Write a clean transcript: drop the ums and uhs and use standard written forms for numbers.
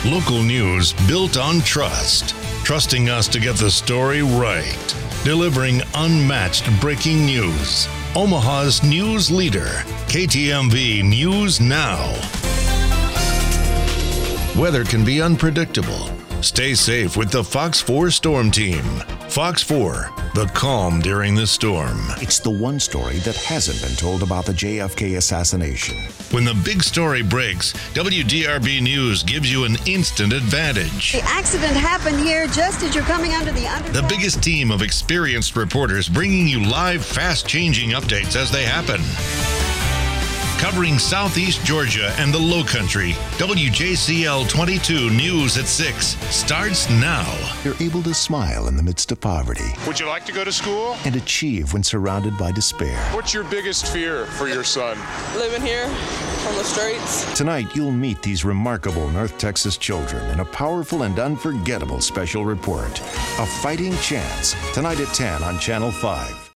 Local news built on trust. Trusting us to get the story right. Delivering unmatched breaking news. Omaha's news leader, KTMV News Now. Weather can be unpredictable. Stay safe with the Fox 4 Storm Team. Fox 4, the calm during the storm. It's the one story that hasn't been told about the JFK assassination. When the big story breaks, WDRB News gives you an instant advantage. The accident happened here just as you're coming under the underpass. The biggest team of experienced reporters bringing you live, fast-changing updates as they happen. Covering Southeast Georgia and the Low Country, WJCL 22 News at 6 starts now. You're able to smile in the midst of poverty. Would you like to go to school? And achieve when surrounded by despair. What's your biggest fear for your son? Living here on the streets. Tonight, you'll meet these remarkable North Texas children in a powerful and unforgettable special report. A Fighting Chance, tonight at 10 on Channel 5.